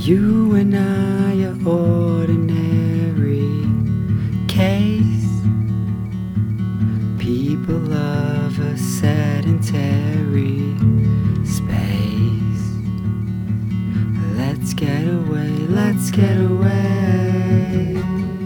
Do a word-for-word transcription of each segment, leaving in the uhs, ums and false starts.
You and I are ordinary case. People of a sedentary space. Let's get away, let's get away.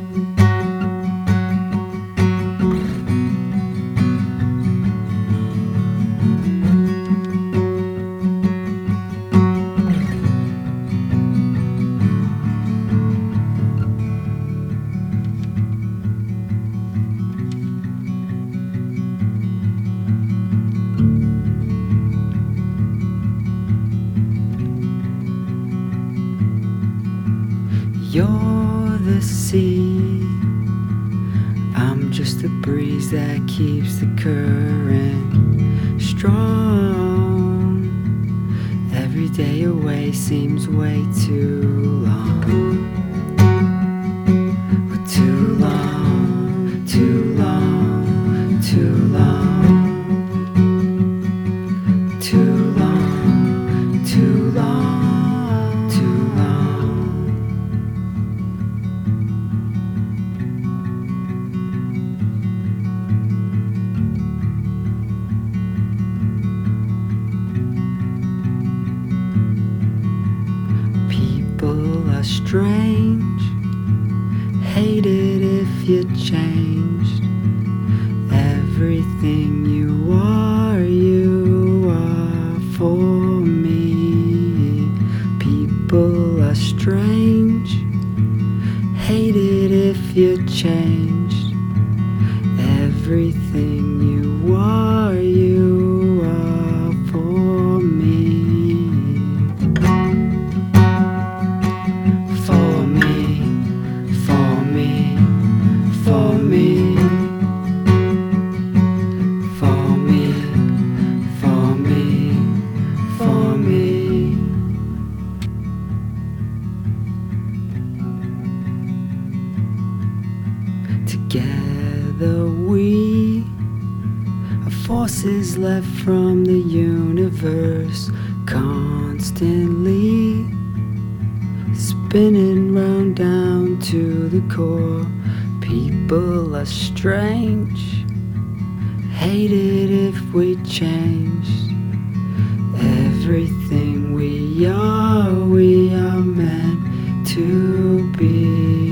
You're the sea, I'm just the breeze that keeps the current strong. Every day away seems way too long. Too long, too long, too long. Too long, too long, too long. People are strange, hate it if you changed everything you are, you are for me. People are strange, hate it if you changed everything you are, you are for me. For me, for me, for me. For me, for me, for me. Together we are forces left from the universe, constantly spinning round down to the core. People are strange, hate it if we changed everything we are, we are meant to be.